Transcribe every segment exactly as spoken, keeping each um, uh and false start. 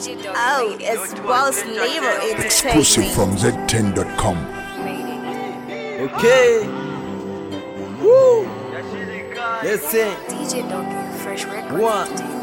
Oh, it's Boss Labor Exclusive Entertainment. from Z ten dot com. Okay. Woo. Listen. D J Doggy, Fresh Records One. Entertainment.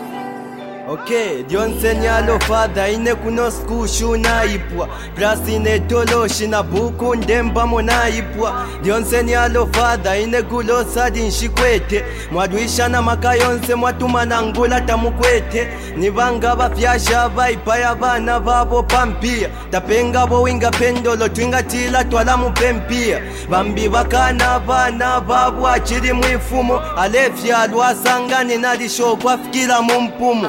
Okay, dionsenyalo fadha ine kuno skushu naipwa Brasi ne toloshi na buku ndemba mo naipwa Dionsenyalo fadha ine kulo sadi nshikwete Mwadwisha na makayonse mwatuma na ngula tamukwete Nivanga bafyasha vaipaya bana babo pampia Tapenga bo winga pendolo twinga tila twala mupempia Bambi bakana bana babu achiri mwifumo Alefya lwasangani nalisho kwa fikila mumpumo.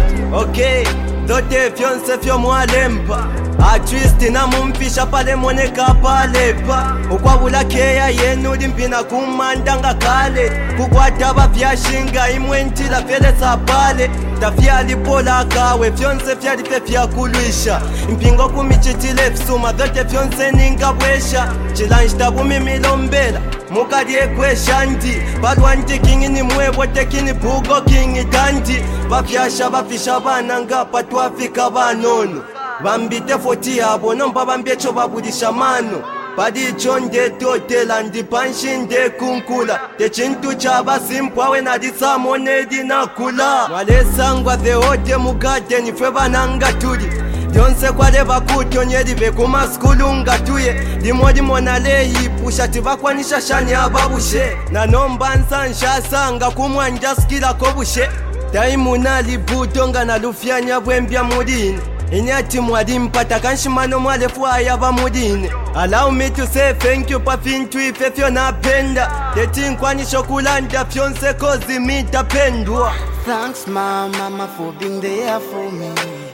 Okay, dote fyonse fyo mwalemba A twist na mumpisha pale moneka palepa Ukwabula keya yenu limpina kumandanga kale Kukwata bafyashinga imwentila fele sapale Tafya lipola kawe fyonse fyalife fyakulwisha Mpingo kumichitile fsuma dote fyonse ningabwesha Chilanjita bumimilombela Mukadie kwesha ndi Palwa ndi kingi ni mwebo tekini bugo kingi dandi Bafyasha bafisha bana ngapa tuafika banono Bambite foti yabo nomba bambiecho babudisha mano Padi chonde totela ndi panshinde kunkula Techintu chaba simpwawe na disamonedi na kula Mwalesangwa theote mugade nifwe bananga tuli Dionse kwa leva kutonyedi vekuma skulunga tuye Limo limo na lehi pusha tivakwanisha shani ababushe Na nomba nsansha sanga kumwanja skila kobushe Taimu na libutonga na lufyanya bwembya mudini Inyati mwadi mpata kanshimano mwalefu ayaba mudini Allow me to say thank you pa fintu ifefyo napenda Teti nkwanisho kulanda fyonse kozi mitapendwa. Thanks my mama for being there for me.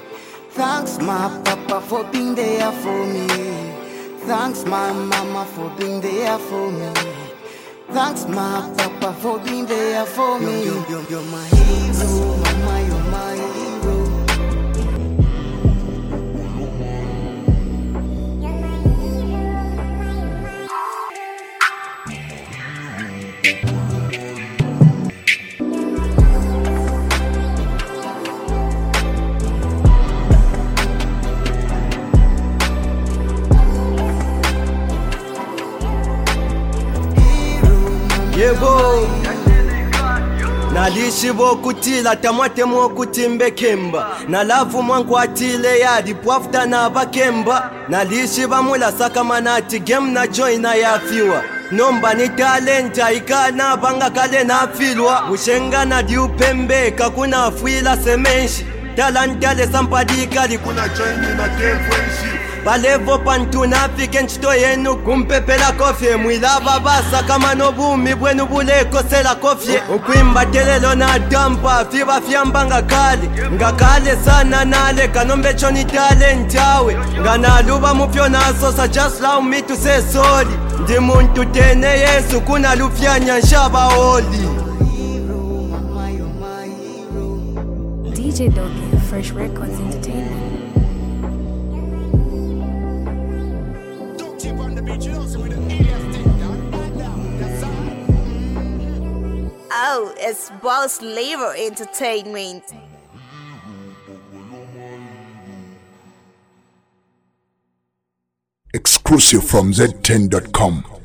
Thanks my papa for being there for me. Thanks my mama for being there for me. Thanks my papa for being there for me. You're, you're, you're my hero, mama, you're my hero. Yebo Nalishi bokutila tamwate mwokutimbe kemba Nalafu mwankwatile yadi pwafta na bakemba Nalishi bamula saka manati game na join na yafiwa Nomba ni talenta ikana banga kale na filwa Ushenga na diupembeka kuna afuila semenshi Talantale sampadika li kuna join na kefwenshi Balevo pantu nafike nchito yenu kumpepela kofye Mwila babasa kama nobumi bwenu bule kosela kofye Ukwimba telelo na dampa fiba fyamba nga kale Nga kale sana nale kanombe choni talentawe Nga naluba mupyo naso sa just allow me to say sorry Ndi muntu tene yesu kuna lufyanya nshaba oli. D J Doggy, Fresh Records Entertainment. Oh, it's Boss Labor Entertainment. Exclusive from Z ten dot com.